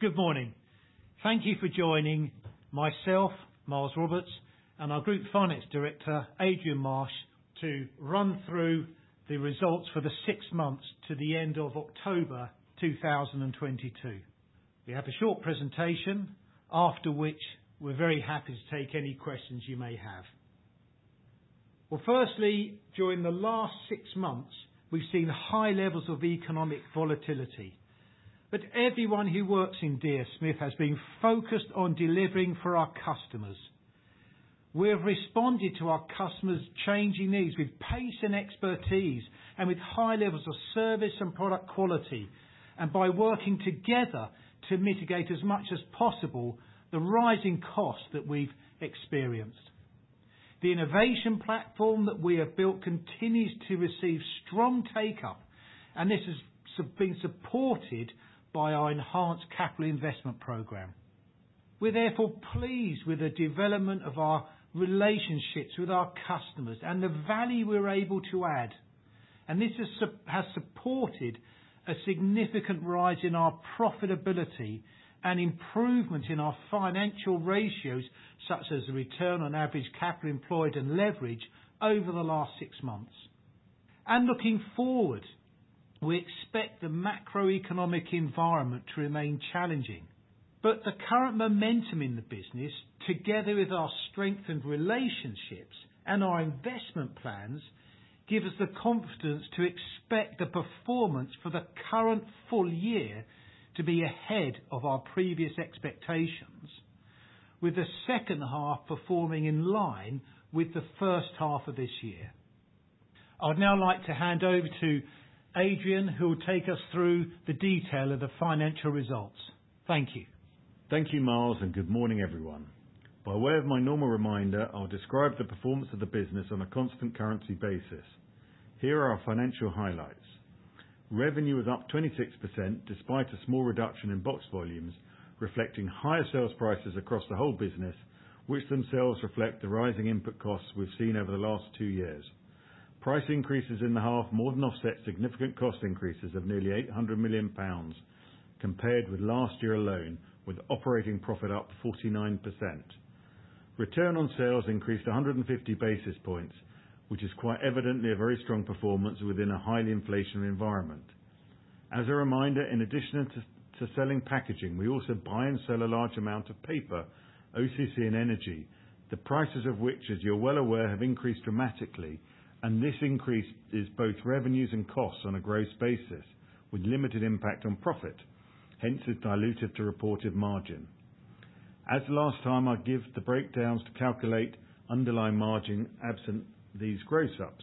Good morning. Thank you for joining myself, Miles Roberts, and our Group Finance Director, Adrian Marsh, to run through the results for the 6 months to the end of October 2022. We have a short presentation, after which we're very happy to take any questions you may have. Well, firstly, during the last 6 months, we've seen high levels of economic volatility. But everyone who works in DS Smith has been focused on delivering for our customers. We have responded to our customers' changing needs with pace and expertise and with high levels of service and product quality, and by working together to mitigate as much as possible the rising costs that we've experienced. The innovation platform that we have built continues to receive strong take-up, and this has been supported by our enhanced capital investment programme. We're therefore pleased with the development of our relationships with our customers and the value we're able to add. And this has supported a significant rise in our profitability and improvement in our financial ratios, such as the return on average capital employed and leverage over the last 6 months. And looking forward, we expect the macroeconomic environment to remain challenging. But the current momentum in the business, together with our strengthened relationships and our investment plans, give us the confidence to expect the performance for the current full year to be ahead of our previous expectations, with the second half performing in line with the first half of this year. I'd now like to hand over to Adrian, who will take us through the detail of the financial results. Thank you. Thank you, Miles, and good morning, everyone. By way of my normal reminder, I'll describe the performance of the business on a constant currency basis. Here are our financial highlights. Revenue was up 26% despite a small reduction in box volumes, reflecting higher sales prices across the whole business, which themselves reflect the rising input costs we've seen over the last 2 years. Price increases in the half more than offset significant cost increases of nearly £800 million compared with last year alone, with operating profit up 49%. Return on sales increased 150 basis points, which is quite evidently a very strong performance within a highly inflationary environment. As a reminder, in addition to selling packaging, we also buy and sell a large amount of paper, OCC and energy, the prices of which, as you're well aware, have increased dramatically, and this increase is both revenues and costs on a gross basis, with limited impact on profit, hence it's dilutive to reported margin. As last time, I give the breakdowns to calculate underlying margin absent these gross-ups.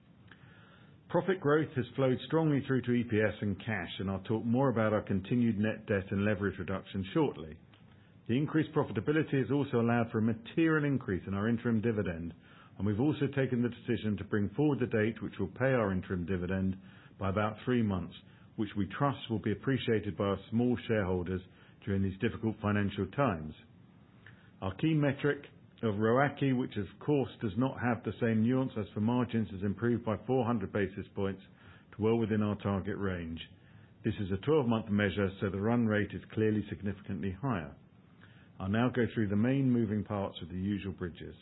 Profit growth has flowed strongly through to EPS and cash, and I'll talk more about our continued net debt and leverage reduction shortly. The increased profitability has also allowed for a material increase in our interim dividend, and we've also taken the decision to bring forward the date which will pay our interim dividend by about 3 months, which we trust will be appreciated by our small shareholders during these difficult financial times. Our key metric of ROACE, which of course does not have the same nuance as for margins, has improved by 400 basis points to well within our target range. This is a 12-month measure, so the run rate is clearly significantly higher. I'll now go through the main moving parts of the usual bridges.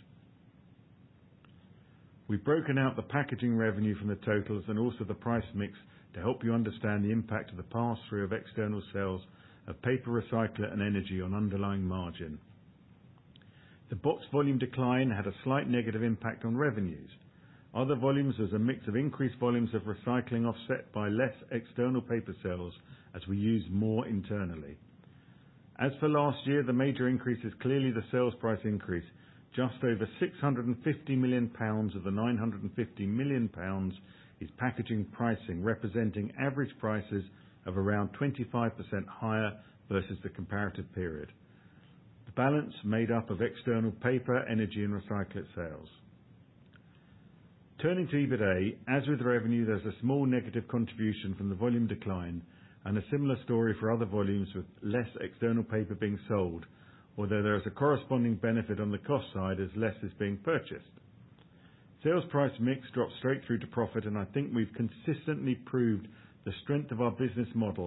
We've broken out the packaging revenue from the totals and also the price mix to help you understand the impact of the pass-through of external sales of paper recycler and energy on underlying margin. The box volume decline had a slight negative impact on revenues. Other volumes was a mix of increased volumes of recycling offset by less external paper sales as we use more internally. As for last year, the major increase is clearly the sales price increase. Just over £650 million of the £950 million is packaging pricing, representing average prices of around 25% higher versus the comparative period. The balance made up of external paper, energy and recyclate sales. Turning to EBITA, as with revenue, there's a small negative contribution from the volume decline and a similar story for other volumes with less external paper being sold, although there is a corresponding benefit on the cost side as less is being purchased. Sales price mix dropped straight through to profit, and I think we've consistently proved the strength of our business model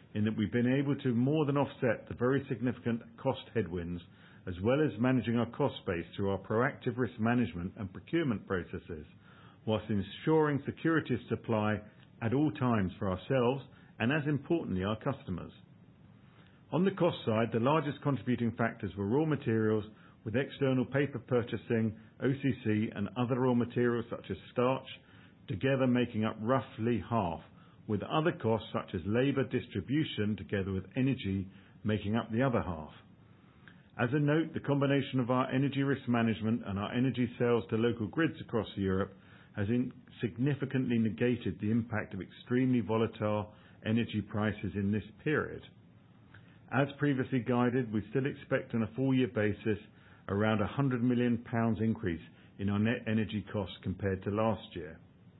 in that we've been able to more than offset the very significant cost headwinds, as well as managing our cost base through our proactive risk management and procurement processes, whilst ensuring security of supply at all times for ourselves and, as importantly, our customers. On the cost side, the largest contributing factors were raw materials, with external paper purchasing, OCC, and other raw materials such as starch, together making up roughly half, with other costs such as labor distribution, together with energy, making up the other half. As a note, the combination of our energy risk management and our energy sales to local grids across Europe has significantly negated the impact of extremely volatile energy prices in this period. As previously guided, we still expect on a full year basis around £100 million increase in our net energy costs compared to last year.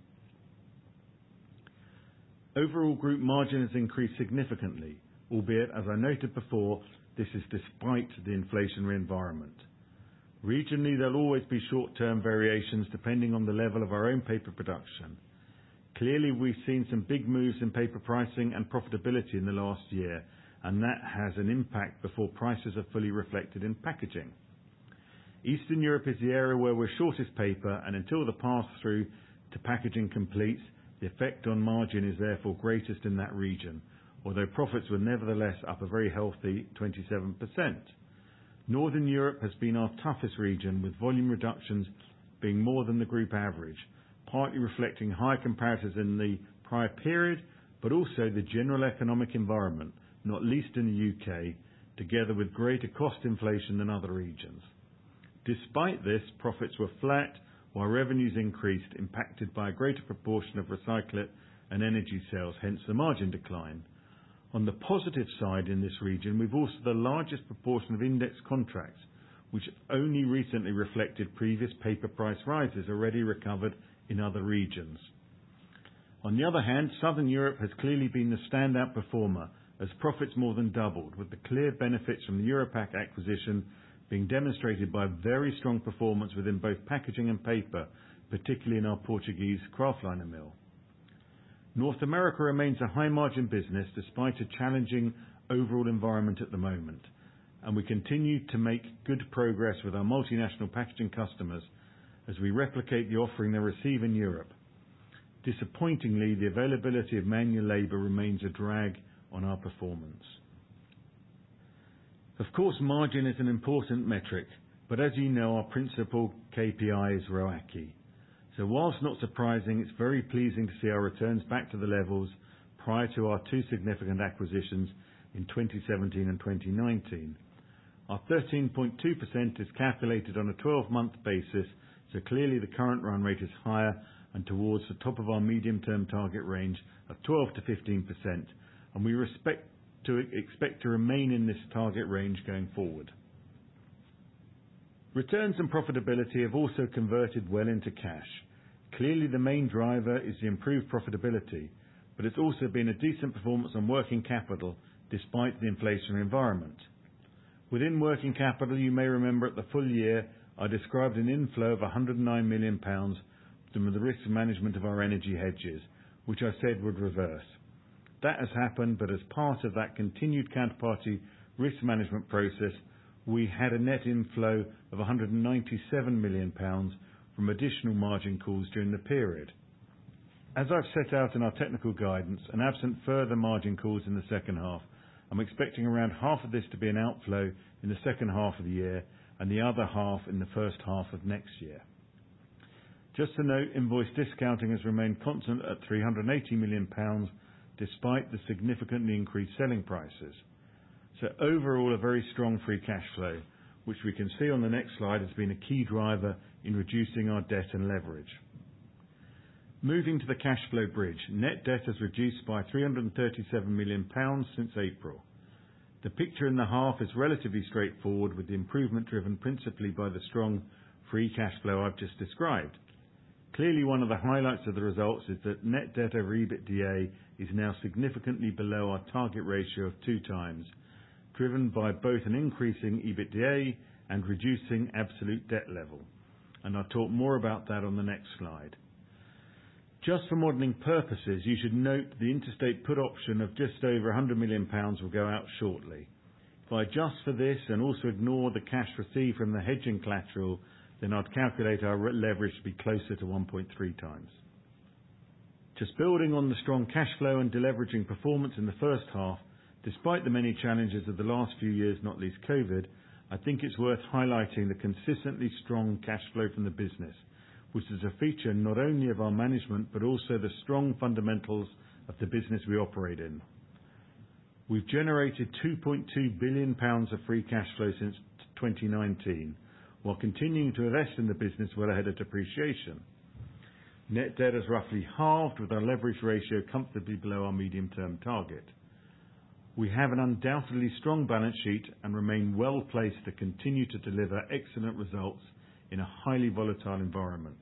Overall group margin has increased significantly, albeit, as I noted before, this is despite the inflationary environment. Regionally, there'll always be short-term variations depending on the level of our own paper production. Clearly, we've seen some big moves in paper pricing and profitability in the last year, and that has an impact before prices are fully reflected in packaging. Eastern Europe is the area where we're shortest paper, and until the pass-through to packaging completes, the effect on margin is therefore greatest in that region, although profits were nevertheless up a very healthy 27%. Northern Europe has been our toughest region, with volume reductions being more than the group average, partly reflecting high comparators in the prior period, but also the general economic environment, not least in the UK, together with greater cost inflation than other regions. Despite this, profits were flat, while revenues increased, impacted by a greater proportion of recyclate and energy sales, hence the margin decline. On the positive side in this region, we've also the largest proportion of index contracts, which only recently reflected previous paper price rises already recovered in other regions. On the other hand, Southern Europe has clearly been the standout performer, as profits more than doubled, with the clear benefits from the Europac acquisition being demonstrated by very strong performance within both packaging and paper, particularly in our Portuguese kraftliner mill. North America remains a high-margin business despite a challenging overall environment at the moment, and we continue to make good progress with our multinational packaging customers as we replicate the offering they receive in Europe. Disappointingly, the availability of manual labor remains a drag on our performance. Of course, margin is an important metric, but as you know, our principal KPI is ROACE. So whilst not surprising, it's very pleasing to see our returns back to the levels prior to our two significant acquisitions in 2017 and 2019. Our 13.2% is calculated on a 12-month basis, so clearly the current run rate is higher and towards the top of our medium-term target range of 12 to 15%, and we expect to remain in this target range going forward. Returns and profitability have also converted well into cash. Clearly, the main driver is the improved profitability, but it's also been a decent performance on working capital despite the inflationary environment. Within working capital, you may remember at the full year, I described an inflow of £109 million from the risk management of our energy hedges, which I said would reverse. That has happened, but as part of that continued counterparty risk management process, we had a net inflow of £197 million from additional margin calls during the period. As I've set out in our technical guidance, and absent further margin calls in the second half, I'm expecting around half of this to be an outflow in the second half of the year and the other half in the first half of next year. Just to note, invoice discounting has remained constant at £380 million despite the significantly increased selling prices. So overall, a very strong free cash flow, which we can see on the next slide has been a key driver in reducing our debt and leverage. Moving to the cash flow bridge, net debt has reduced by £337 million since April. The picture in the half is relatively straightforward, with the improvement driven principally by the strong free cash flow I've just described. Clearly, one of the highlights of the results is that net debt over EBITDA is now significantly below our target ratio of 2 times, driven by both an increasing EBITDA and reducing absolute debt level. And I'll talk more about that on the next slide. Just for modelling purposes, you should note the interstate put option of just over £100 million will go out shortly. If I adjust for this and also ignore the cash received from the hedging collateral, then I'd calculate our leverage to be closer to 1.3 times. Just building on the strong cash flow and deleveraging performance in the first half, despite the many challenges of the last few years, not least COVID, I think it's worth highlighting the consistently strong cash flow from the business, which is a feature not only of our management, but also the strong fundamentals of the business we operate in. We've generated £2.2 billion of free cash flow since 2019, while continuing to invest in the business well ahead of depreciation. Net debt has roughly halved, with our leverage ratio comfortably below our medium-term target. We have an undoubtedly strong balance sheet and remain well placed to continue to deliver excellent results in a highly volatile environment.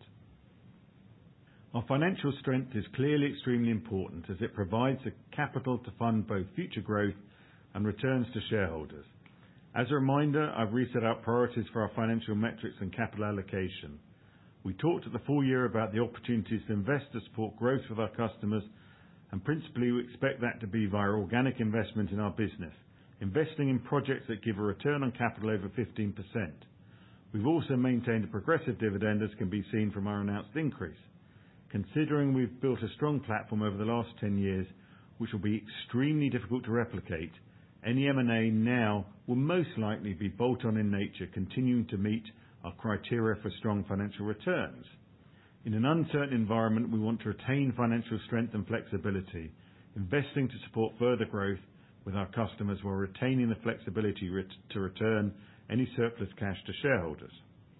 Our financial strength is clearly extremely important, as it provides the capital to fund both future growth and returns to shareholders. As a reminder, I've reset out priorities for our financial metrics and capital allocation. We talked at the full year about the opportunities to invest to support growth with our customers, and principally we expect that to be via organic investment in our business, investing in projects that give a return on capital over 15%. We've also maintained a progressive dividend, as can be seen from our announced increase. Considering we've built a strong platform over the last 10 years, which will be extremely difficult to replicate, any M&A now will most likely be bolt-on in nature, continuing to meet our criteria for strong financial returns. In an uncertain environment, we want to retain financial strength and flexibility, investing to support further growth with our customers while retaining the flexibility to return any surplus cash to shareholders.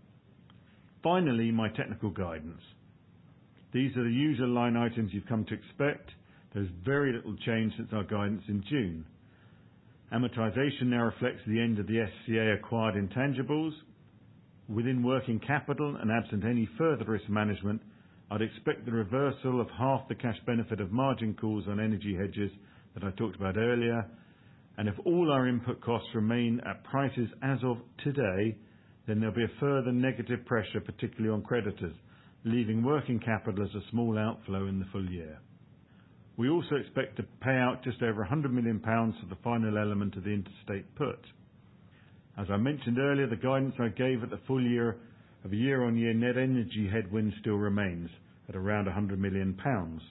Finally, my technical guidance. These are the usual line items you've come to expect. There's very little change since our guidance in June. Amortization now reflects the end of the SCA acquired intangibles. Within working capital and absent any further risk management, I'd expect the reversal of half the cash benefit of margin calls on energy hedges that I talked about earlier. And if all our input costs remain at prices as of today, then there'll be a further negative pressure, particularly on creditors, leaving working capital as a small outflow in the full year. We also expect to pay out just over £100 million for the final element of the interstate put. As I mentioned earlier, the guidance I gave at the full year of a year-on-year net energy headwind still remains at around £100 million.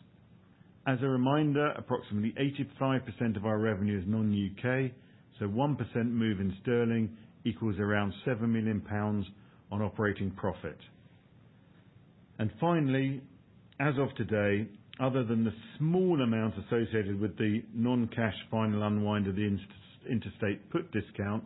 As a reminder, approximately 85% of our revenue is non-UK, so 1% move in sterling equals around £7 million on operating profit. And finally, as of today, other than the small amount associated with the non-cash final unwind of the interstate put discount,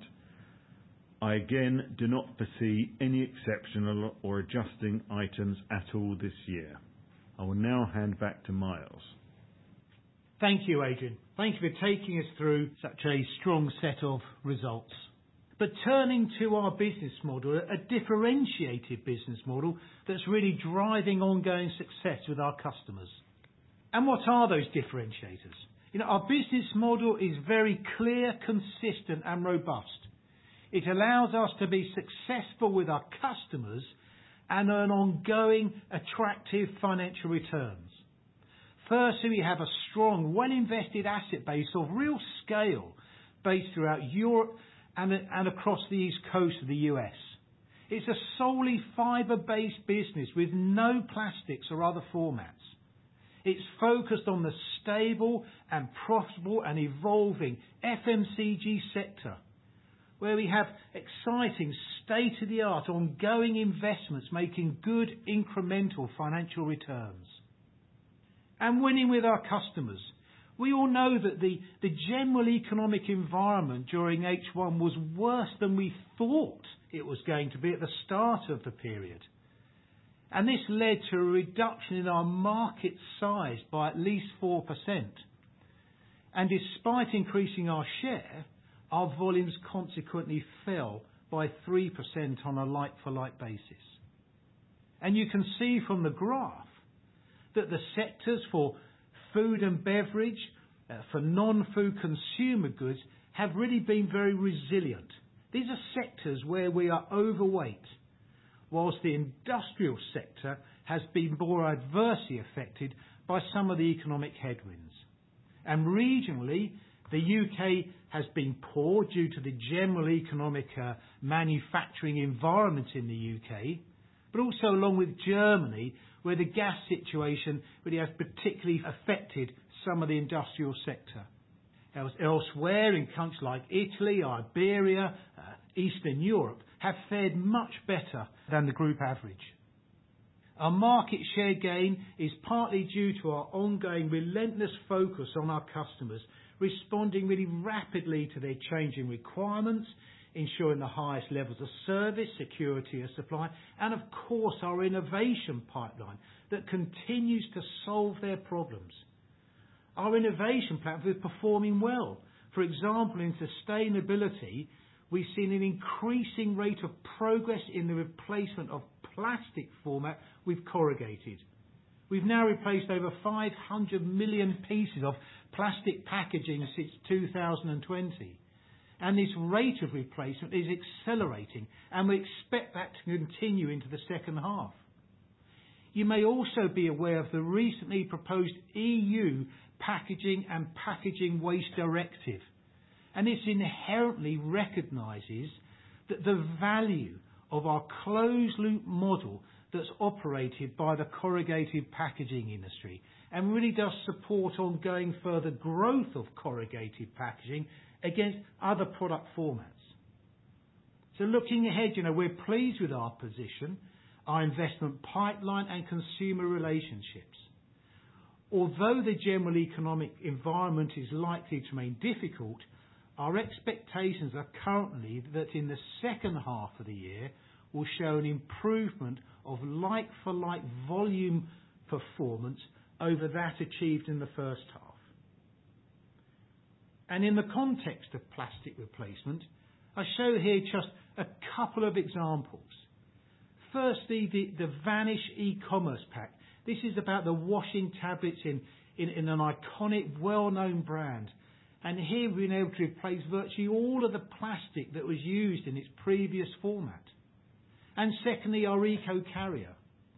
I again do not foresee any exceptional or adjusting items at all this year. I will now hand back to Miles. Thank you, Adrian. Thank you for taking us through such a strong set of results. But turning to our business model, a differentiated business model that's really driving ongoing success with our customers. And what are those differentiators? Our business model is very clear, consistent and robust. It allows us to be successful with our customers and earn ongoing, attractive financial returns. Firstly, we have a strong, well-invested asset base of real scale based throughout Europe and across the east coast of the US. It's a solely fibre-based business with no plastics or other formats. It's focused on the stable and profitable and evolving FMCG sector, where we have exciting state-of-the-art ongoing investments making good incremental financial returns. And winning with our customers. We all know that the general economic environment during H1 was worse than we thought it was going to be at the start of the period. And this led to a reduction in our market size by at least 4%. And despite increasing our share, our volumes consequently fell by 3% on a like-for-like basis. And you can see from the graph that the sectors for food and beverage, for non-food consumer goods, have really been very resilient. These are sectors where we are overweight, whilst the industrial sector has been more adversely affected by some of the economic headwinds. And regionally, the UK has been poor due to the general economic manufacturing environment in the UK, but also along with Germany, where the gas situation really has particularly affected some of the industrial sector. Elsewhere, in countries like Italy, Iberia, Eastern Europe, have fared much better than the group average. Our market share gain is partly due to our ongoing relentless focus on our customers, responding really rapidly to their changing requirements, ensuring the highest levels of service, security of supply, and of course our innovation pipeline that continues to solve their problems. Our innovation platform is performing well. For example, in sustainability, we've seen an increasing rate of progress in the replacement of plastic format with corrugated. We've now replaced over 500 million pieces of plastic packaging since 2020. And this rate of replacement is accelerating, and we expect that to continue into the second half. You may also be aware of the recently proposed EU Packaging and Packaging Waste Directive. And this inherently recognises that the value of our closed-loop model that's operated by the corrugated packaging industry and really does support ongoing further growth of corrugated packaging against other product formats. So looking ahead, we're pleased with our position, our investment pipeline and consumer relationships. Although the general economic environment is likely to remain difficult, our expectations are currently that in the second half of the year will show an improvement of like-for-like volume performance over that achieved in the first half. And in the context of plastic replacement, I show here just a couple of examples. Firstly, the Vanish e-commerce pack. This is about the washing tablets in an iconic, well-known brand. And here we've been able to replace virtually all of the plastic that was used in its previous format. And secondly, our Eco Carrier.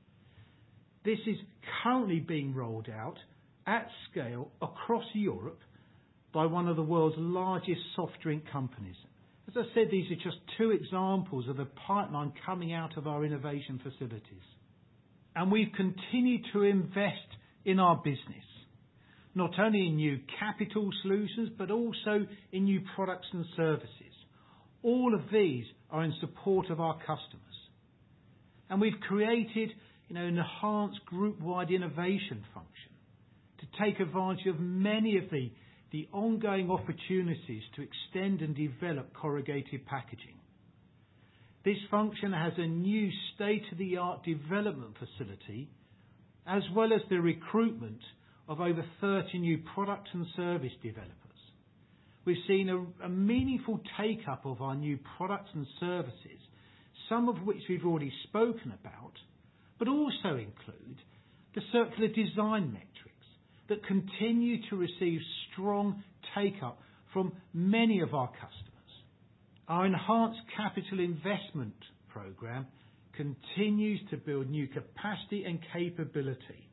This is currently being rolled out at scale across Europe by one of the world's largest soft drink companies. As I said, these are just two examples of the pipeline coming out of our innovation facilities. And we've continued to invest in our business, not only in new capital solutions, but also in new products and services. All of these are in support of our customers. And we've created an enhanced group-wide innovation function to take advantage of many of the ongoing opportunities to extend and develop corrugated packaging. This function has a new state-of-the-art development facility, as well as the recruitment of over 30 new product and service developers. We've seen a meaningful take-up of our new products and services, some of which we've already spoken about, but also include the circular design metrics that continue to receive strong take-up from many of our customers. Our enhanced capital investment programme continues to build new capacity and capability.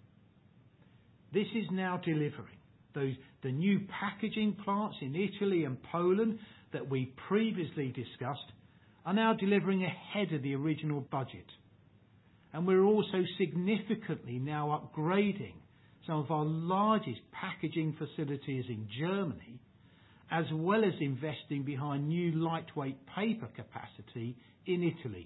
This is now delivering. The new packaging plants in Italy and Poland that we previously discussed are now delivering ahead of the original budget. And we're also significantly now upgrading some of our largest packaging facilities in Germany, as well as investing behind new lightweight paper capacity in Italy.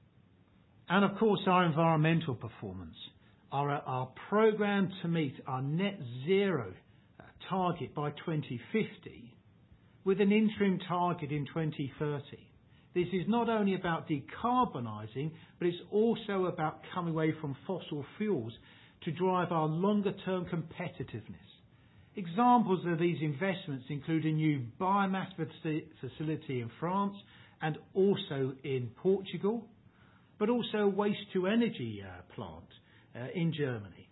And of course, our environmental performance. Our programme to meet our net zero target by 2050 with an interim target in 2030. This is not only about decarbonising, but it's also about coming away from fossil fuels to drive our longer-term competitiveness. Examples of these investments include a new biomass facility in France and also in Portugal, but also a waste-to-energy plant in Germany.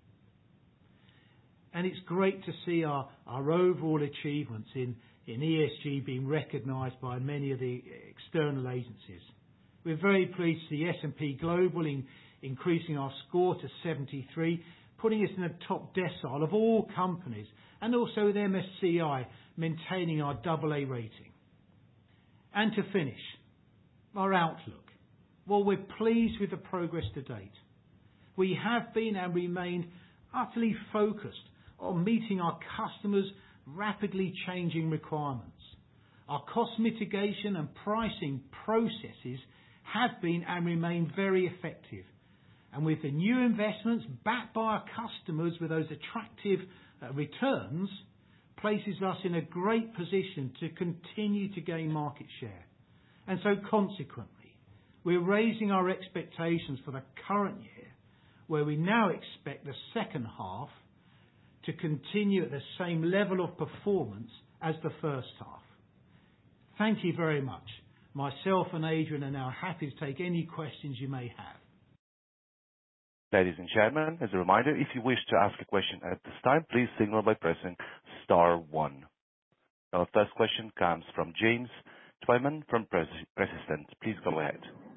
And it's great to see our overall achievements in ESG being recognised by many of the external agencies. We're very pleased to see S&P Global increasing our score to 73, putting us in the top decile of all companies, and also with MSCI maintaining our AA rating. And to finish, our outlook. Well, we're pleased with the progress to date. We have been and remain utterly focused on meeting our customers' rapidly changing requirements. Our cost mitigation and pricing processes have been and remain very effective. And with the new investments backed by our customers with those attractive returns, places us in a great position to continue to gain market share. And so consequently, we're raising our expectations for the current year, where we now expect the second half to continue at the same level of performance as the first half. Thank you very much. Myself and Adrian are now happy to take any questions you may have. Ladies and gentlemen, as a reminder, if you wish to ask a question at this time, please signal by pressing star 1. Our first question comes from James Twyman from Persistent. Please go ahead.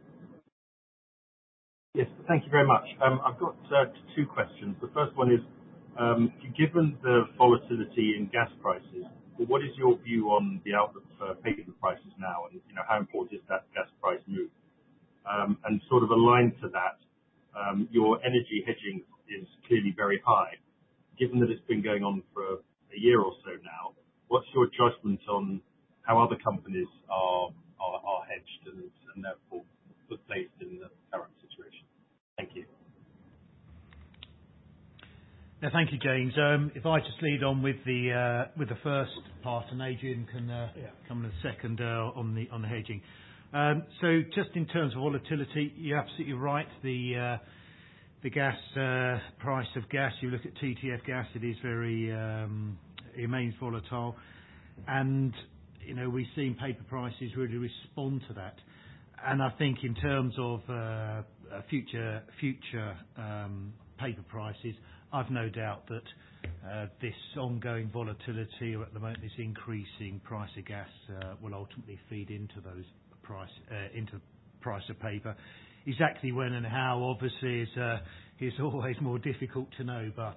Yes, thank you very much. I've got two questions. The first one is, given the volatility in gas prices, what is your view on the outlook for paper prices now, and how important is that gas price move? And sort of aligned to that, your energy hedging is clearly very high. Given that it's been going on for a year or so now, what's your judgment on how other companies are hedged and therefore placed in the current situation? Thank you. Now, thank you, James. If I just lead on with the first part, and Adrian can come in a second on the hedging. So, just in terms of volatility, you're absolutely right. The gas price of gas. You look at TTF gas; it is very it remains volatile, and we've seen paper prices really respond to that. And I think in terms of future paper prices, I've no doubt that this ongoing volatility, or at the moment this increasing price of gas, will ultimately feed into those price of paper. Exactly when and how, obviously, is always more difficult to know. But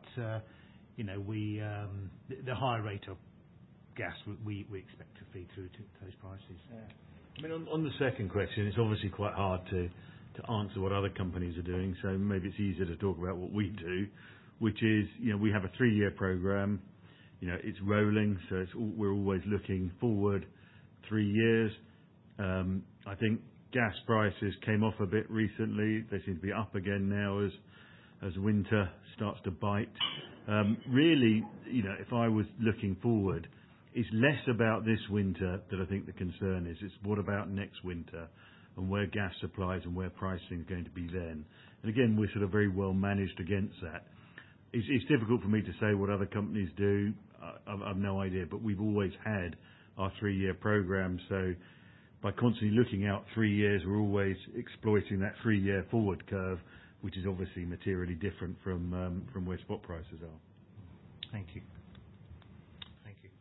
the high rate of gas we expect to feed through to those prices. Yeah. I mean, on the second question, it's obviously quite hard to answer what other companies are doing. So maybe it's easier to talk about what we do, which is we have a 3-year program. It's rolling, so we're always looking forward 3 years. I think gas prices came off a bit recently. They seem to be up again now as winter starts to bite. Really, if I was looking forward, it's less about this winter that I think the concern is. It's what about next winter and where gas supplies and where pricing is going to be then. And again, we're sort of very well managed against that. It's difficult for me to say what other companies do. I've no idea, but we've always had our 3-year program. So by constantly looking out 3 years, we're always exploiting that 3-year forward curve, which is obviously materially different from where spot prices are. Thank you. Thank you.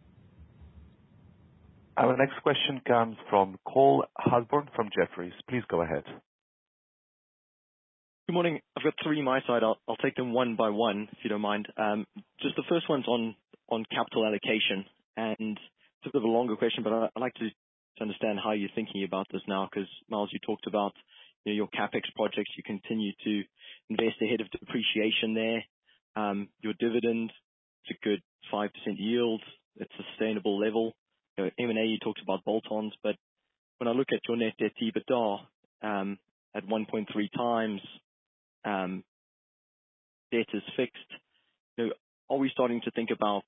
Our next question comes from Cole Hathorn from Jefferies. Please go ahead. Good morning. I've got 3 on my side. I'll take them one by one, if you don't mind. Just the first one's on capital allocation, and it's a bit of a longer question, but I'd like to understand how you're thinking about this now, because, Miles, you talked about your CapEx projects. You continue to invest ahead of depreciation there. Your dividend, it's a good 5% yield. It's a sustainable level. M&A, you talked about bolt-ons, but when I look at your net debt to EBITDA at 1.3 times, debt is fixed. Are we starting to think about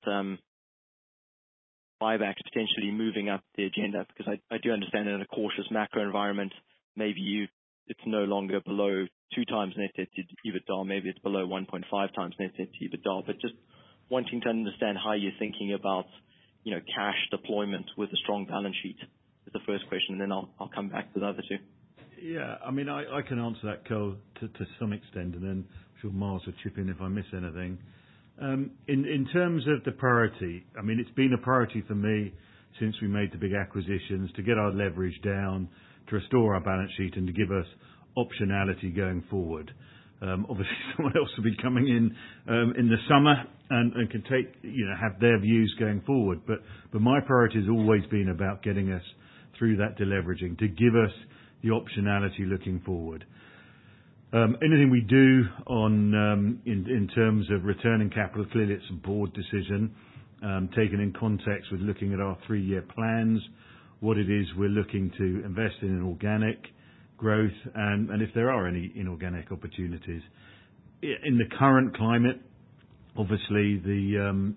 buybacks potentially moving up the agenda? Because I do understand in a cautious macro environment, maybe it's no longer below 2 times net debt to EBITDA. Maybe it's below 1.5 times net debt to EBITDA. But just wanting to understand how you're thinking about cash deployment with a strong balance sheet is the first question, and then I'll come back to the other 2. Yeah, I mean, I can answer that, Cole, to some extent, and then I'm sure Miles will chip in if I miss anything. In terms of the priority, I mean, it's been a priority for me since we made the big acquisitions to get our leverage down, to restore our balance sheet, and to give us optionality going forward. Obviously, someone else will be coming in the summer and can take, have their views going forward. But my priority has always been about getting us through that deleveraging to give us the optionality looking forward. Anything we do on in terms of returning capital, clearly it's a board decision, taken in context with looking at our 3-year plans, what it is we're looking to invest in organic growth, and if there are any inorganic opportunities. In the current climate, obviously the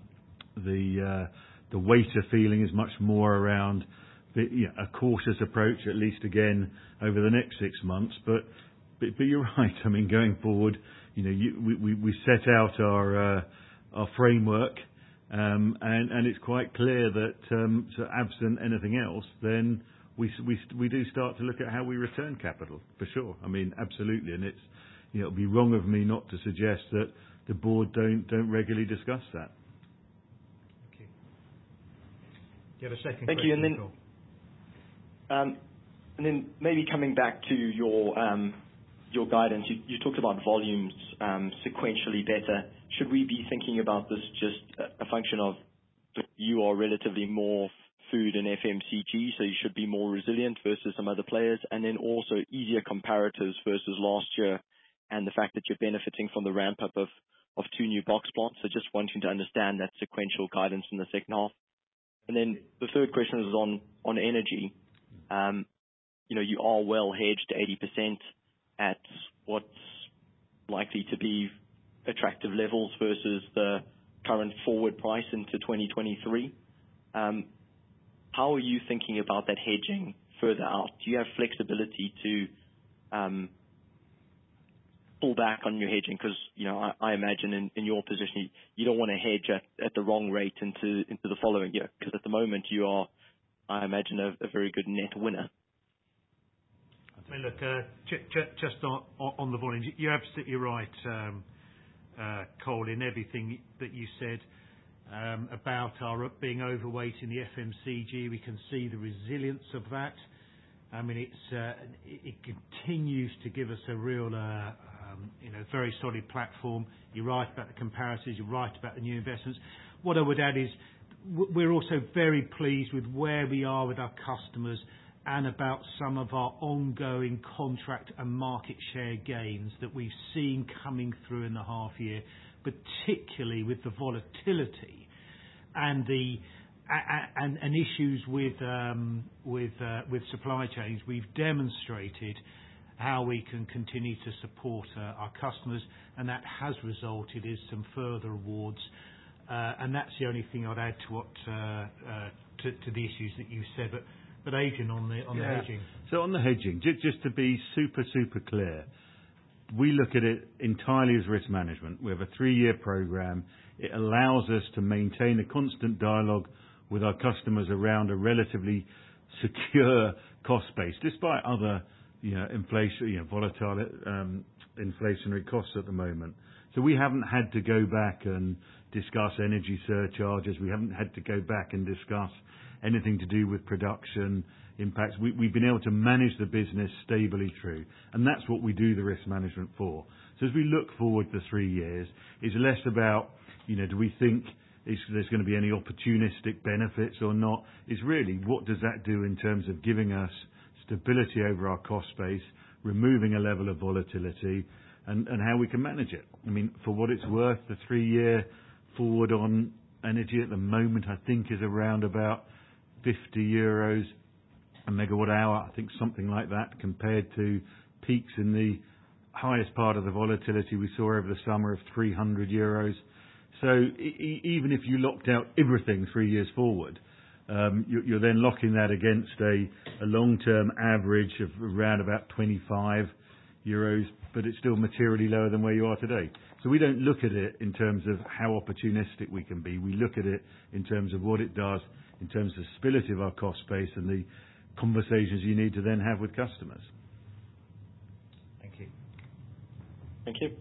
waiter feeling is much more around a cautious approach, at least again over the next 6 months. But you're right. I mean, going forward, we set out our framework, and it's quite clear that so absent anything else, then we do start to look at how we return capital for sure. I mean, absolutely, and it's it'd be wrong of me not to suggest that the board don't regularly discuss that. Thank you. Do you have a second Thank question? you, and then maybe coming back to your guidance, you talked about volumes sequentially better. Should we be thinking about this just a function of you are relatively more food and FMCG, so you should be more resilient versus some other players, and then also easier comparators versus last year, and the fact that you're benefiting from the ramp up of 2 new box plants? So just wanting to understand that sequential guidance in the second half. And then the third question is on energy. You are well hedged 80% at what's likely to be attractive levels versus the current forward price into 2023. How are you thinking about that hedging further out? Do you have flexibility to pull back on your hedging? Because I imagine in your position you don't want to hedge at the wrong rate into the following year, because at the moment you are, I imagine, a very good net winner. I mean, look, just on the volumes, you're absolutely right, Cole, in everything that you said about our being overweight in the FMCG. We can see the resilience of that. I mean, it continues to give us a real, very solid platform. You're right about the comparisons. You're right about the new investments. What I would add is we're also very pleased with where we are with our customers and about some of our ongoing contract and market share gains that we've seen coming through in the half year, particularly with the volatility and and issues with supply chains. We've demonstrated how we can continue to support our customers, and that has resulted in some further awards. And that's the only thing I'd add to what to the issues that you said. But Adrian, on the hedging. So on the hedging, just to be super clear, we look at it entirely as risk management. We have a 3-year program. It allows us to maintain a constant dialogue with our customers around a relatively secure cost base, despite other, inflation, volatile inflationary costs at the moment. So we haven't had to go back and discuss energy surcharges. We haven't had to go back and discuss anything to do with production impacts. We've been able to manage the business stably through, and that's what we do the risk management for. So as we look forward to 3 years, it's less about, do we think there's going to be any opportunistic benefits or not? It's really, what does that do in terms of giving us stability over our cost base, removing a level of volatility, and how we can manage it. I mean, for what it's worth, the 3-year forward on energy at the moment, I think, is around about €50 a megawatt hour. I think something like that, compared to peaks in the highest part of the volatility we saw over the summer of €300. So even if you locked out everything 3 years forward, you're then locking that against a long-term average of around about €25, but it's still materially lower than where you are today. So we don't look at it in terms of how opportunistic we can be. We look at it in terms of what it does in terms of stability of our cost base and the conversations you need to then have with customers. Thank you. Thank you.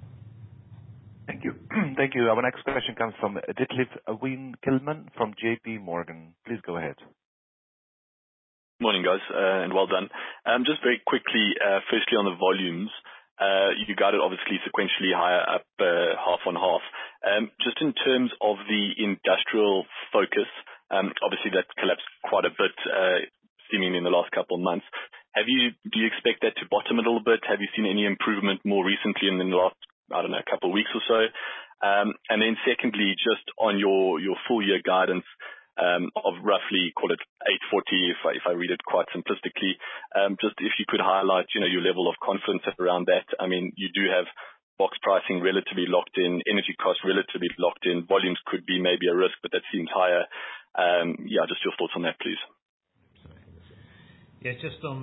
Thank you. Thank you. Our next question comes from Detlef Winckelmann from JP Morgan. Please go ahead. Morning, guys, and well done. Just very quickly, firstly on the volumes, You guided obviously sequentially higher up, half on half. Just in terms of the industrial focus, obviously that collapsed quite a bit, seemingly in the last couple of months. Do you expect that to bottom a little bit? Have you seen any improvement more recently in the last, I don't know, couple of weeks or so? And then secondly, just on your full year guidance, of roughly, call it 840, if I read it quite simplistically, just if you could highlight, your level of confidence around that. I mean, you do have box pricing relatively locked in, energy costs relatively locked in, volumes could be maybe a risk, but that seems higher. Just your thoughts on that, please. Yeah, just on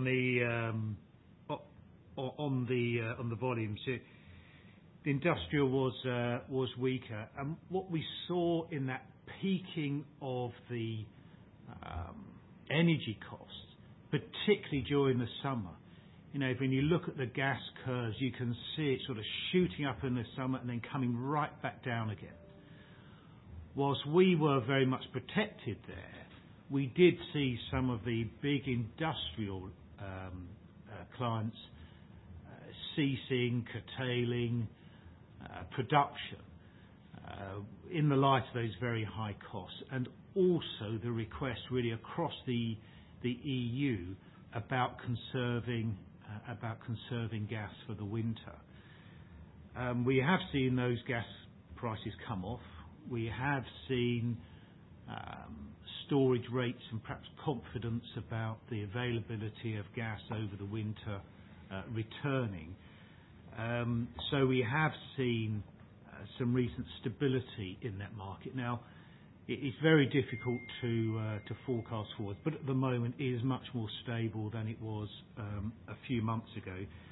the volumes. The industrial was weaker, and what we saw in that peaking of the energy costs, particularly during the summer. When you look at the gas curves, you can see it sort of shooting up in the summer and then coming right back down again. Whilst we were very much protected there, we did see some of the big industrial clients ceasing, curtailing production in the light of those very high costs, and also the request really across the EU about conserving gas for the winter. We have seen those gas prices come off. We have seen storage rates and perhaps confidence about the availability of gas over the winter returning. So we have seen some recent stability in that market. Now, it's very difficult to forecast forward, but at the moment it is much more stable than it was a few months ago.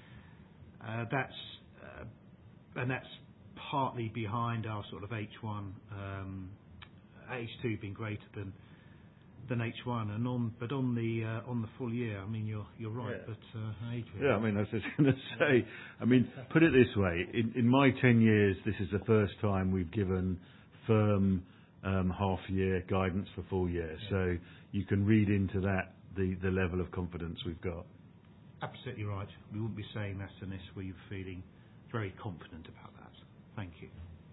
That's partly behind our sort of H1, H2 being greater than H1, and on the full year, I mean you're right. Yeah. But Adrian. Yeah, I mean I was just going to say. I mean, put it this way: in my 10 years, this is the first time we've given firm half year guidance for full year. Yeah. So you can read into that the level of confidence we've got. Absolutely right. We wouldn't be saying that unless we were feeling very confident about that. Thank you.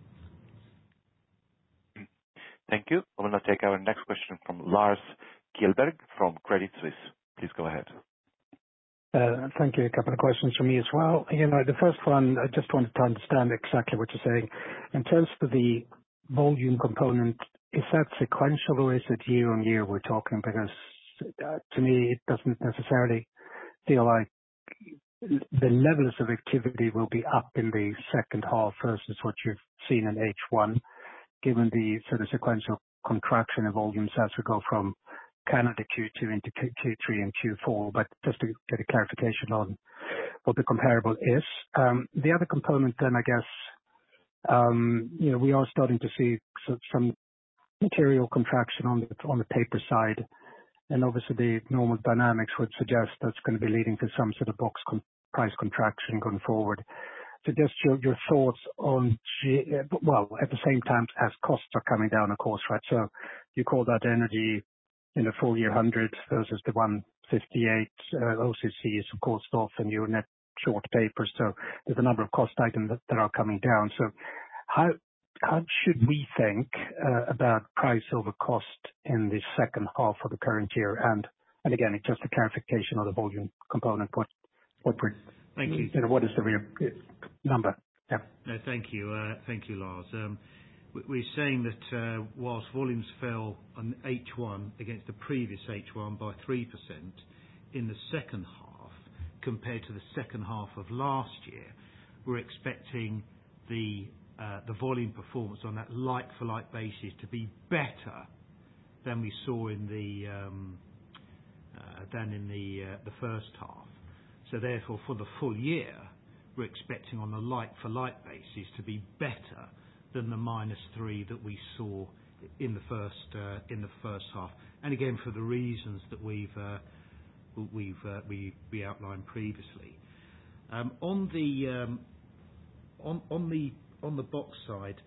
Thank you. I will now take our next question from Lars Kjellberg from Credit Suisse. Please go ahead. Thank you. A couple of questions from me as well. The first one, I just wanted to understand exactly what you're saying. In terms of the volume component, is that sequential or is it year on year we're talking? Because to me, it doesn't necessarily feel like the levels of activity will be up in the second half versus what you've seen in H1, given the sort of sequential contraction of volumes as we go from Canada Q2 into Q3 and Q4, but just to get a clarification on what the comparable is. The other component then, I guess, we are starting to see some material contraction on the paper side, and obviously the normal dynamics would suggest that's going to be leading to some sort of box price contraction going forward. So just your thoughts on, at the same time as costs are coming down, of course, right? So you call that energy in the full year 100 versus the 158 OCC is of course off and your net short paper. So there's a number of cost items that are coming down. So how should we think about price over cost in the second half of the current year? And again, it's just a clarification of the volume component. Thank you. What is the real number? Yeah. No, thank you. Thank you, Lars. We're saying that whilst volumes fell on H1 against the previous H1 by 3% in the second half compared to the second half of last year, we're expecting the volume performance on that like-for-like basis to be better than we saw in the first half. So therefore, for the full year, we're expecting on a like-for-like basis to be better than the -3 that we saw in the first half. And again, for the reasons that we outlined previously. On the box side,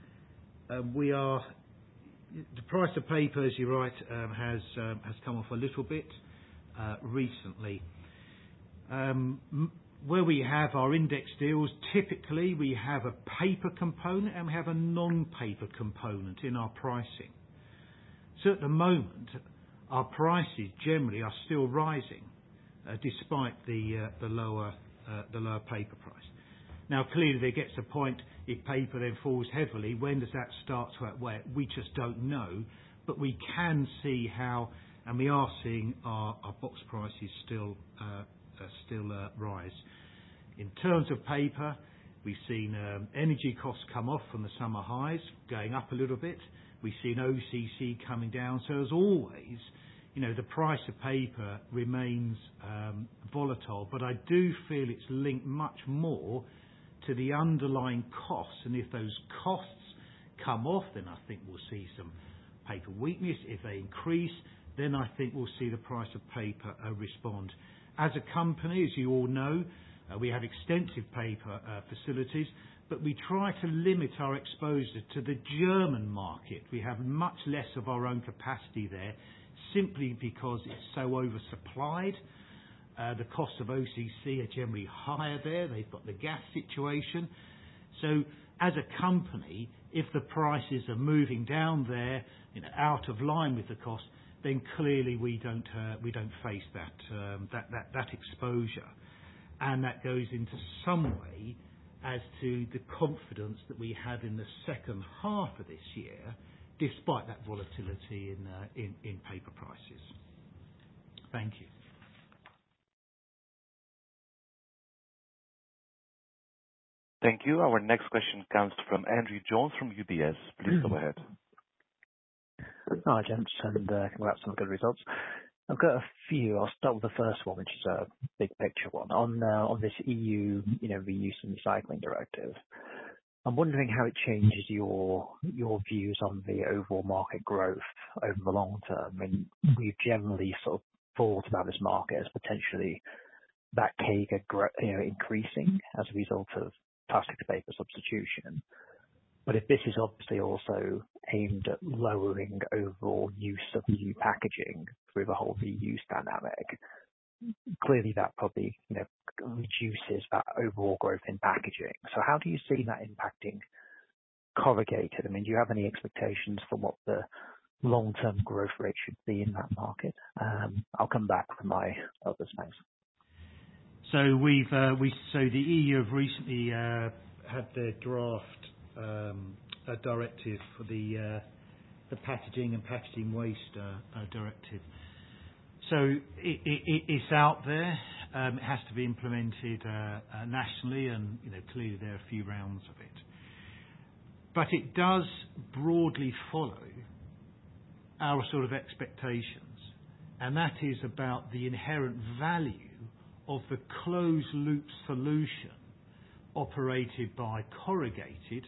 the price of paper, as you're right, has come off a little bit recently. where we have our index deals, typically we have a paper component and we have a non-paper component in our pricing. So at the moment, our prices generally are still rising, despite the lower paper price. Now, clearly there gets a point if paper then falls heavily. When does that start to outweigh it? We just don't know, but we can see how, and we are seeing our box prices still rise. In terms of paper, we've seen energy costs come off from the summer highs, going up a little bit. We've seen OCC coming down. So as always, the price of paper remains volatile, but I do feel it's linked much more to the underlying costs. And if those costs come off, then I think we'll see some paper weakness. If they increase, then I think we'll see the price of paper respond. As a company, as you all know, we have extensive paper facilities, but we try to limit our exposure to the German market. We have much less of our own capacity there, simply because it's so oversupplied. The costs of OCC are generally higher there. They've got the gas situation. So as a company, if the prices are moving down there, out of line with the cost, then clearly we don't face that exposure, and that goes into some way as to the confidence that we have in the second half of this year, despite that volatility in paper prices. Thank you. Thank you. Our next question comes from Andrew Jones from UBS. Please go ahead. Hi, gents, and congrats on the good results. I've got a few. I'll start with the first one, which is a big picture one. On this EU, reuse and recycling directive. I'm wondering how it changes your views on the overall market growth over the long term. I mean, we've generally sort of thought about this market as potentially that CAGR increasing as a result of plastic to paper substitution. But if this is obviously also aimed at lowering overall use of new packaging through the whole reuse dynamic, clearly that probably reduces that overall growth in packaging. So how do you see that impacting corrugated? I mean, do you have any expectations for what the long-term growth rate should be in that market? I'll come back for my other thanks. So the EU have recently had their draft a directive for the packaging and packaging waste directive. So it's out there. It has to be implemented nationally, and clearly there are a few rounds of it. But it does broadly follow our sort of expectations, and that is about the inherent value of the closed loop solution operated by corrugated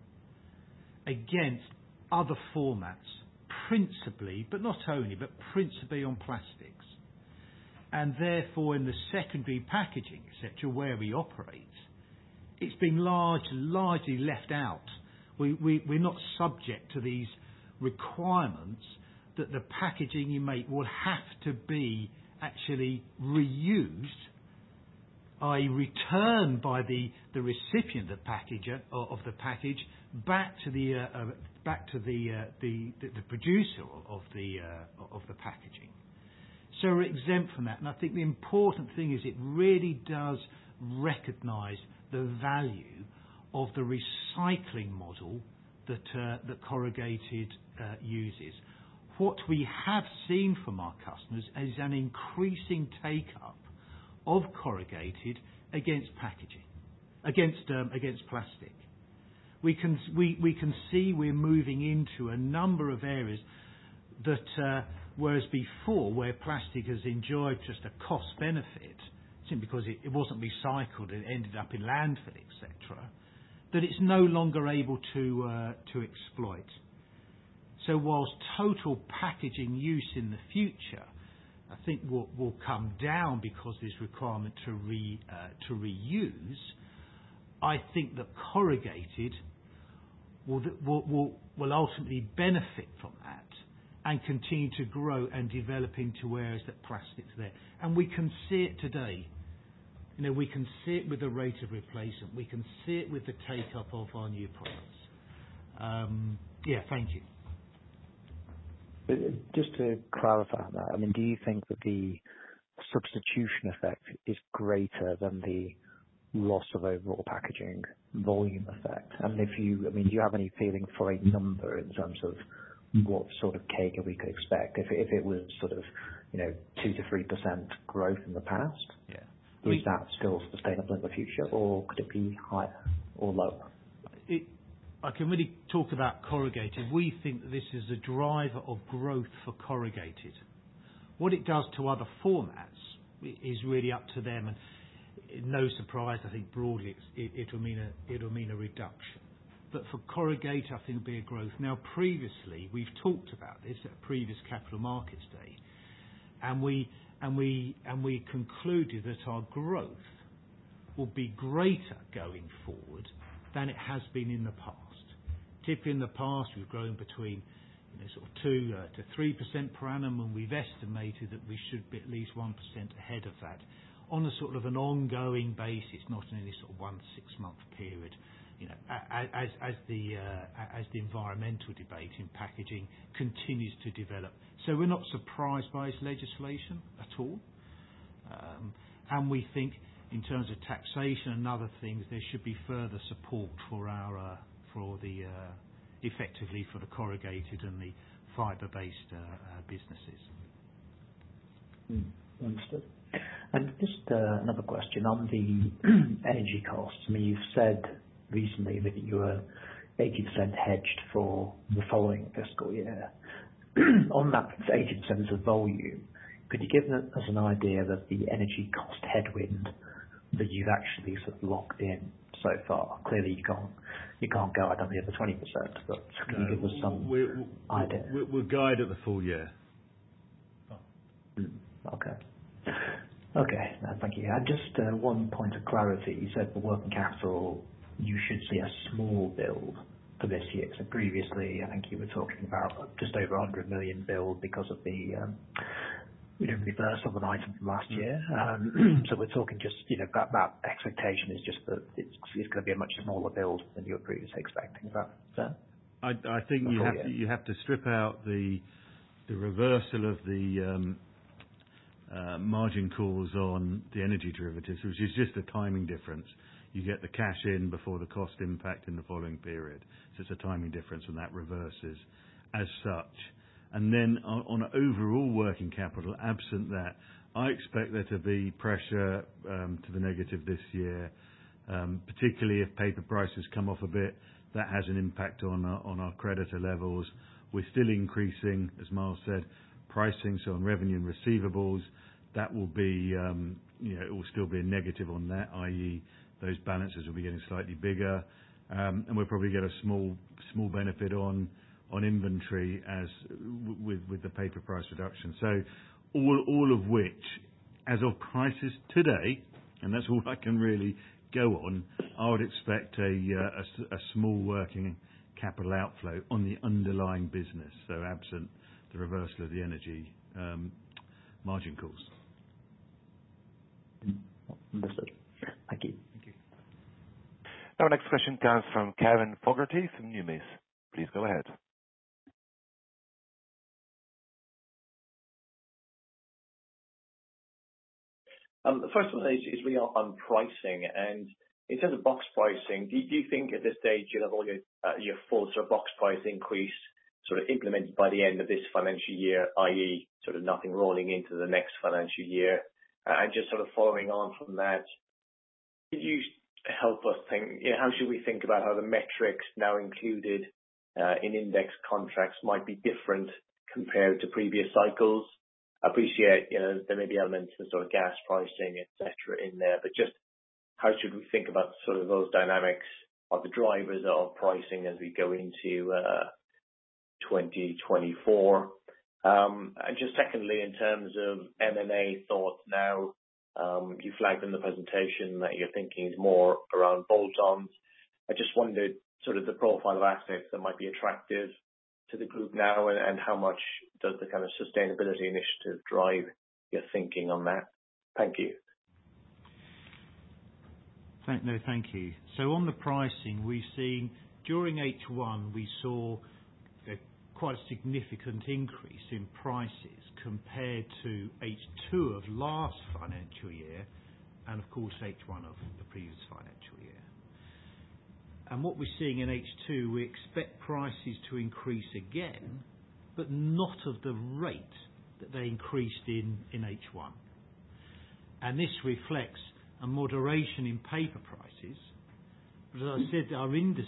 against other formats, principally, but not only, but principally on plastics. And therefore, in the secondary packaging, etc., where we operate, it's been largely left out. We're not subject to these requirements that the packaging you make will have to be actually reused, i.e. returned by the recipient of the package back to the producer of the packaging. So we're exempt from that, and I think the important thing is it really does recognise the value of the recycling model that corrugated uses. What we have seen from our customers is an increasing take-up of corrugated against packaging, against plastic. We can see we're moving into a number of areas that, whereas before, where plastic has enjoyed just a cost benefit, simply because it wasn't recycled, it ended up in landfill, etc., that it's no longer able to exploit. So whilst total packaging use in the future, I think will come down because there's requirement to reuse, I think that corrugated will ultimately benefit from that and continue to grow and develop into areas that plastic's there. And we can see it today. We can see it with the rate of replacement. We can see it with the take-up of our new products. Thank you. Just to clarify that, I mean, do you think that the substitution effect is greater than the loss of overall packaging volume effect? And do you have any feeling for a number in terms of what sort of CAGR we could expect if it was sort of 2 to 3% growth in the past? Yeah. Is that still sustainable in the future, or could it be higher or lower? I can really talk about corrugated. We think that this is a driver of growth for corrugated. What it does to other formats is really up to them, and no surprise, I think broadly it'll mean a reduction. But for corrugated, I think it'll be a growth. Now, previously we've talked about this at a previous Capital Markets Day, and we concluded that our growth will be greater going forward than it has been in the past. Typically in the past we've grown between 2 to 3% per annum, and we've estimated that we should be at least 1% ahead of that on a sort of an ongoing basis, not in any sort of 1 6-month period. As the environmental debate in packaging continues to develop. So we're not surprised by this legislation at all. And we think in terms of taxation and other things, there should be further support for effectively for the corrugated and the fibre-based businesses. Understood. And just another question on the energy costs. I mean, you've said recently that you were 80% hedged for the following fiscal year. On that 80% of volume, could you give us an idea of the energy cost headwind that you've actually sort of locked in so far? Clearly, you can't go out on the other 20%, but can you give us some idea? We'll guide at the full year. Okay. Okay, thank you. And just one point of clarity. You said for working capital, you should see a small build for this year. So previously, I think you were talking about just over 100 million build because of the reversal of an item from last year. So we're talking just, that expectation is just that it's going to be a much smaller build than you were previously expecting. Is that fair? I think you have to strip out the reversal of the margin calls on the energy derivatives, which is just a timing difference. You get the cash in before the cost impact in the following period. So it's a timing difference, and that reverses as such. And then on overall working capital, absent that, I expect there to be pressure to the negative this year, particularly if paper prices come off a bit. That has an impact on our creditor levels. We're still increasing, as Miles said, pricing, so on revenue and receivables, that will be, it will still be a negative on that, i.e. those balances will be getting slightly bigger, and we'll probably get a small benefit on inventory as with the paper price reduction. So all of which, as of prices today, and that's all I can really go on, I would expect a small working capital outflow on the underlying business, so absent the reversal of the energy margin calls. Understood. Thank you. Thank you. Our next question comes from Kevin Fogarty from Numis. Please go ahead. The first one is really on pricing, and in terms of box pricing, do you think at this stage you'll have all your full sort of box price increase sort of implemented by the end of this financial year, i.e. sort of nothing rolling into the next financial year? And just sort of following on from that, could you help us think, how should we think about how the metrics now included in index contracts might be different compared to previous cycles? I appreciate, there may be elements of sort of gas pricing, etc. in there, but just how should we think about sort of those dynamics of the drivers of pricing as we go into 2024? And just secondly, in terms of M&A thoughts now, you flagged in the presentation that your thinking is more around bolt-ons. I just wondered sort of the profile of assets that might be attractive to the group now, and how much does the kind of sustainability initiative drive your thinking on that? Thank you. Thank you. So on the pricing, we've seen during H1, we saw quite a significant increase in prices compared to H2 of last financial year and, of course, H1 of the previous financial year. And what we're seeing in H2, we expect prices to increase again, but not of the rate that they increased in H1. And this reflects a moderation in paper prices. But as I said, our indexes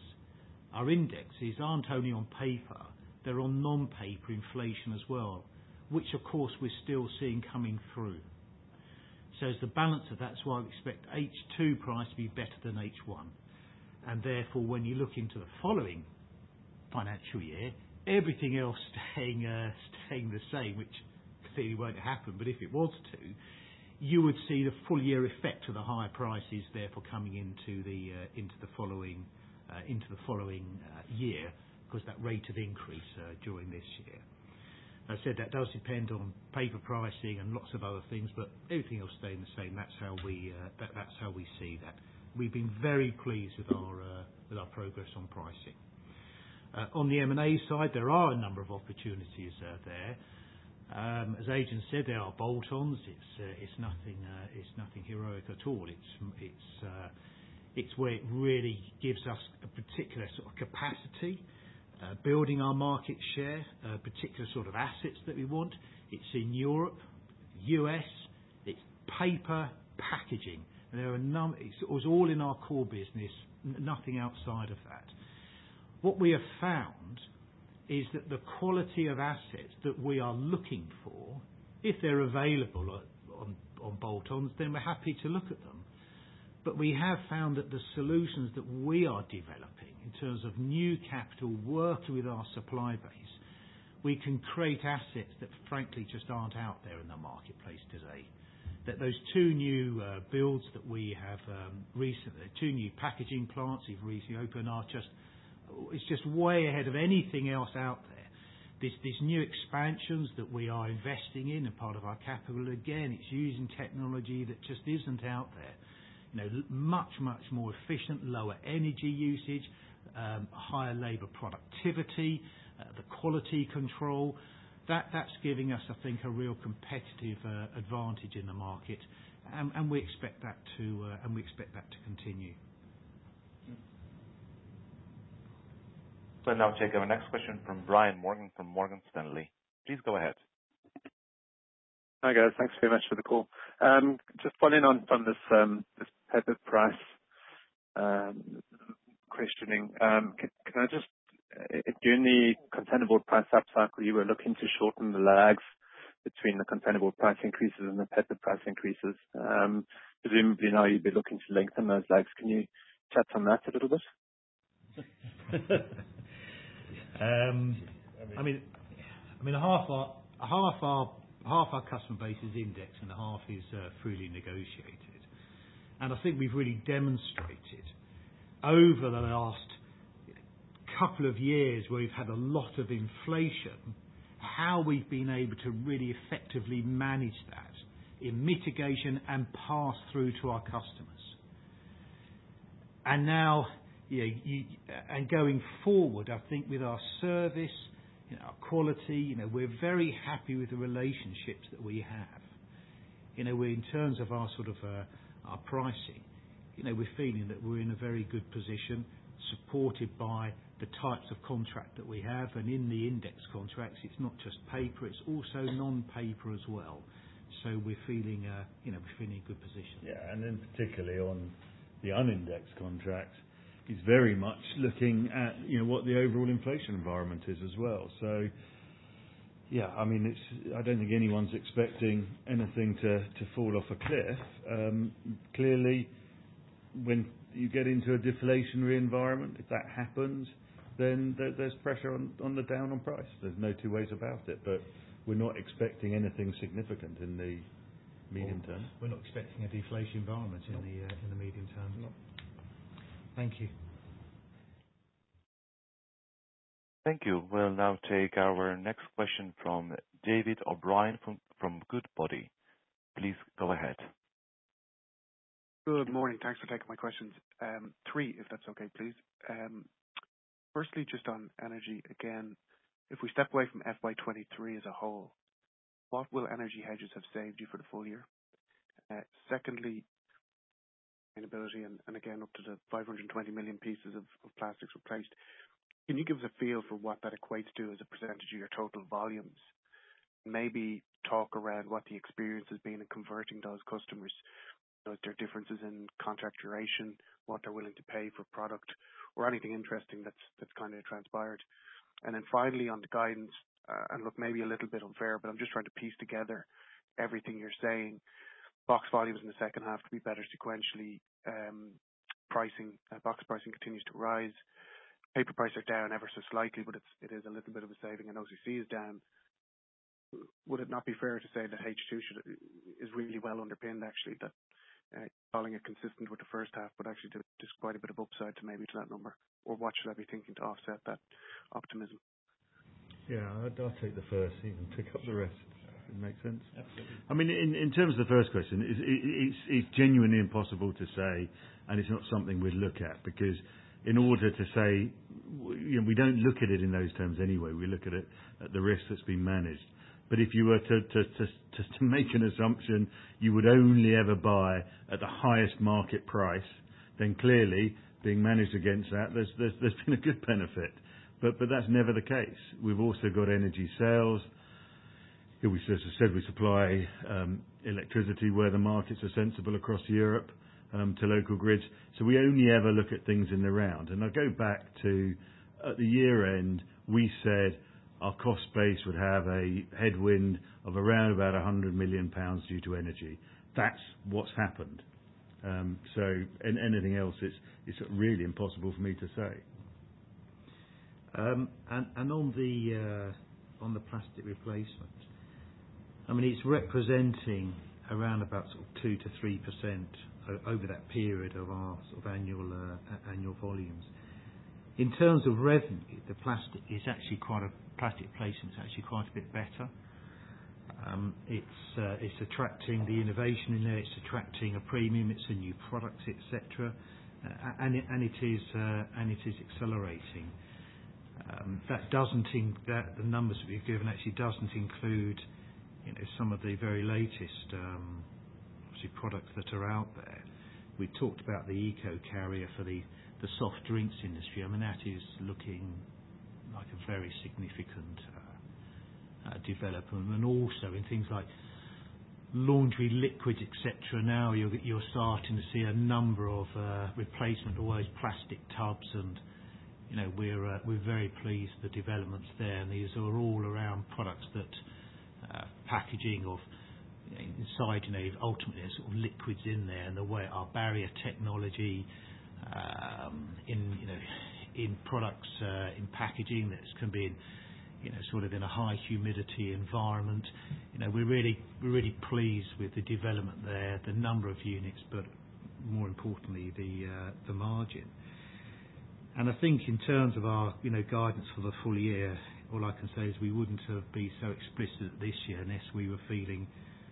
aren't only on paper, they're on non-paper inflation as well, which of course we're still seeing coming through. So as the balance of that's why we expect H2 price to be better than H1. And therefore, when you look into the following financial year, everything else staying the same, which clearly won't happen, but if it was to, you would see the full year effect of the higher prices therefore coming into the following year, because that rate of increase during this year. As I said, that does depend on paper pricing and lots of other things, but everything else staying the same. That's how we see that. We've been very pleased with our progress on pricing. On the M&A side, there are a number of opportunities there. As Adrian said, there are bolt-ons. It's nothing heroic at all. It's where it really gives us a particular sort of capacity, building our market share, particular sort of assets that we want. It's in Europe, US, it's paper, packaging. And there are it was all in our core business, nothing outside of that. What we have found is that the quality of assets that we are looking for, if they're available on bolt-ons, then we're happy to look at them. But we have found that the solutions that we are developing in terms of new capital, working with our supply base, we can create assets that frankly just aren't out there in the marketplace today. That those two new builds that we have recently, two new packaging plants we've recently opened it's just way ahead of anything else out there. These new expansions that we are investing in and part of our capital, again, it's using technology that just isn't out there. Much more efficient, lower energy usage, higher labour productivity, the quality control. That's giving us, I think, a real competitive advantage in the market, and we expect that to continue. We'll now take our next question from Brian Morgan from Morgan Stanley. Please go ahead. Hi guys, thanks very much for the call. Just following on from this paper price questioning, can I just, during the containerboard price up cycle, you were looking to shorten the lags between the containerboard price increases and the paper price increases. Presumably now you'd be looking to lengthen those lags. Can you chat on that a little bit? Half our customer base is indexed and half is freely negotiated. And I think we've really demonstrated over the last couple of years where we've had a lot of inflation, how we've been able to really effectively manage that in mitigation and pass through to our customers. And now, and going forward, I think with our service, our quality, we're very happy with the relationships that we have. We're in terms of our sort of our pricing, we're feeling that we're in a very good position, supported by the types of contract that we have, and in the index contracts, it's not just paper, it's also non-paper as well. So we're feeling, we're feeling a good position. Yeah, and then particularly on the unindexed contracts, is very much looking at what the overall inflation environment is as well. So, yeah, I mean, I don't think anyone's expecting anything to fall off a cliff. Clearly, when you get into a deflationary environment, if that happens, then there's pressure on the down on price. There's no two ways about it. But we're not expecting anything significant in the medium term. We're not expecting a deflation environment in the medium term. No. Thank you. Thank you. We'll now take our next question from David O'Brien from Goodbody. Please go ahead. Good morning. Thanks Thanks for taking my questions. 3, if that's okay, please. Firstly, just on energy again, if we step away from FY23 as a whole, what will energy hedges have saved you for the full year? Secondly, sustainability and again, up to the 520 million pieces of plastics replaced. Can you give us a feel for what that equates to as a percentage of your total volumes? Maybe talk around what the experience has been in converting those customers. Is there differences in contract duration, what they're willing to pay for product, or anything interesting that's kind of transpired? And then finally, on the guidance, and look, maybe a little bit unfair, but I'm just trying to piece together everything you're saying. Box volumes in the second half to be better sequentially. Box pricing continues to rise. Paper prices are down ever so slightly, but it is a little bit of a saving, and OCC is down. Would it not be fair to say that H2 is really well underpinned, actually, that calling it consistent with the first half, but actually there's quite a bit of upside to maybe to that number? Or what should I be thinking to offset that optimism? Yeah, I'll take the first. You can pick up the rest. It makes sense. Absolutely. I mean, in terms of the first question, it's genuinely impossible to say, and it's not something we'd look at, because in order to say, we don't look at it in those terms anyway. We look at it at the risk that's been managed. But if you were to make an assumption you would only ever buy at the highest market price, then clearly being managed against that, there's been a good benefit. But that's never the case. We've also got energy sales. We said we supply electricity where the markets are sensible across Europe to local grids. So we only ever look at things in the round. And I go back to at the year end, we said our cost base would have a headwind of around about £100 million due to energy. That's what's happened. So anything else, it's really impossible for me to say. And on the plastic replacement, I mean, it's representing around about sort of 2 to 3% over that period of our sort of annual volumes. In terms of revenue, the plastic placement is actually quite a bit better. It's attracting the innovation in there. It's attracting a premium. It's a new product, etc. And it is accelerating. The numbers that we've given actually doesn't include, some of the very latest obviously products that are out there. We talked about the eco carrier for the soft drinks industry. I mean, that is looking like a very significant development, and also in things like laundry liquids, etc. Now you're starting to see a number of replacement of all those plastic tubs, and we're very pleased with the developments there. And these are all around products that packaging of inside, ultimately there's sort of liquids in there, and the way our barrier technology in products in packaging that can be in sort of in a high humidity environment. We're really pleased with the development there, the number of units, but more importantly the margin. And I think in terms of our guidance for the full year, all I can say is we wouldn't have been so explicit this year unless we were feeling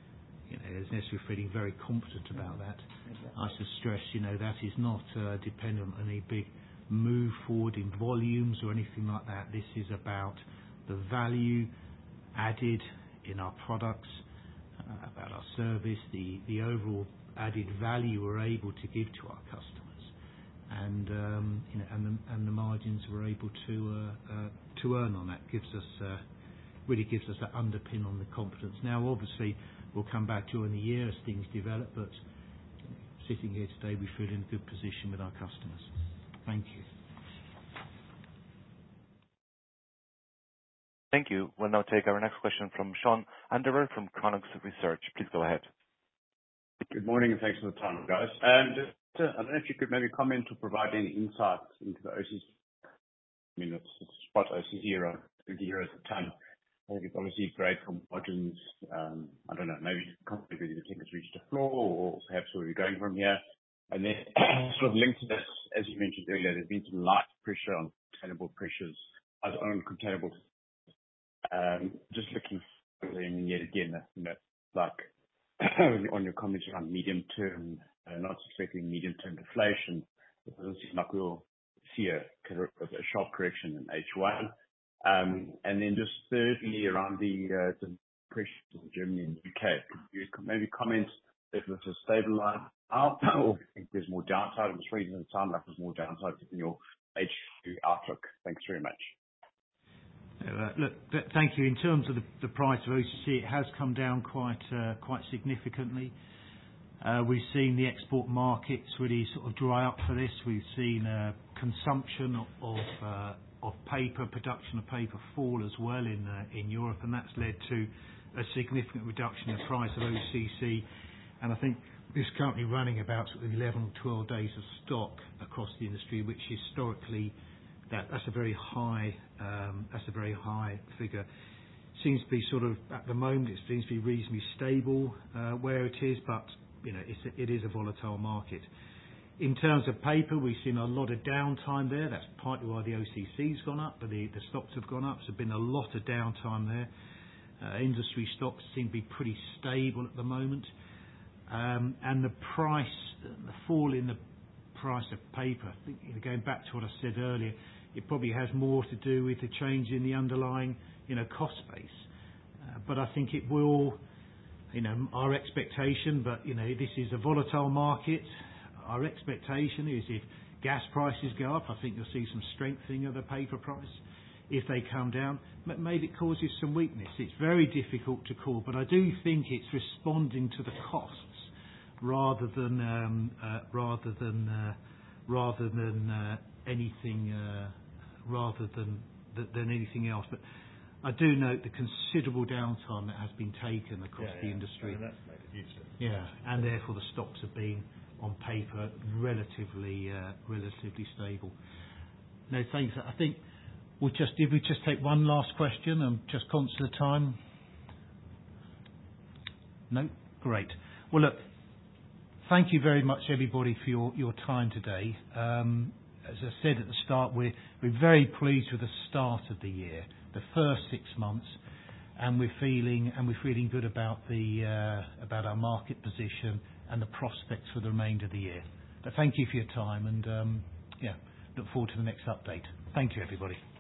very confident about that. I should stress, that is not dependent on any big move forward in volumes or anything like that. This is about the value added in our products, about our service, the overall added value we're able to give to our customers, and the margins we're able to earn on that really gives us that underpin on the confidence. Now, obviously, we'll come back during the year as things develop, but sitting here today, we feel in a good position with our customers. Thank you. Thank you. We'll now take our next question from Sean Anderer from Chronux Research. Please go ahead. Good morning, and thanks for the time, guys. I don't know if you could maybe comment or provide any insight into the OCC. I mean, it's spot OCC around €20 a ton. I think it's obviously great for margins. I don't know, maybe whether you think it's reached a floor or perhaps where we're going from here. And then sort of linked to this, as you mentioned earlier, there's been some light pressure on containerboard pressures, on containerboard. Just looking, yet again, like on your comments around medium term, not expecting medium-term deflation. It doesn't seem like we'll see a sharp correction in H1. And then just thirdly, around the pressures in Germany and U.K. Could you maybe comment if this is stabilized now or if there's more downside? I'm just reading the time like there's more downside in your H2 outlook. Thanks very much. Look, thank you. In terms of the price of OCC, it has come down quite significantly. We've seen the export markets really sort of dry up for this. We've seen consumption of paper, production of paper fall as well in Europe, and that's led to a significant reduction in the price of OCC. And I think it's currently running about sort of 11 or 12 days of stock across the industry, which historically that's a very high figure. Seems to be sort of at the moment it seems to be reasonably stable where it is, but it is a volatile market. In terms of paper, we've seen a lot of downtime there. That's partly why the OCC's gone up, but the stocks have gone up. So there's been a lot of downtime there. Industry stocks seem to be pretty stable at the moment. And the fall in the price of paper, I think, going back to what I said earlier, it probably has more to do with the change in the underlying, cost base. But I think it will, our expectation, but, this is a volatile market. Our expectation is if gas prices go up, I think you'll see some strengthening of the paper price. If they come down, maybe it causes some weakness. It's very difficult to call, but I do think it's responding to the costs rather than anything else. But I do note the considerable downtime that has been taken across the industry. That's made a huge difference. Yeah, and therefore the stocks have been on paper relatively stable. No, thanks. I think did we just take one last question? I'm just conscious of time. No? Great. Well, look, thank you very much, everybody, for your time today. As I said at the start, we're very pleased with the start of the year, the first 6 months, and we're feeling good about about our market position and the prospects for the remainder of the year. But thank you for your time, and look forward to the next update. Thank you, everybody.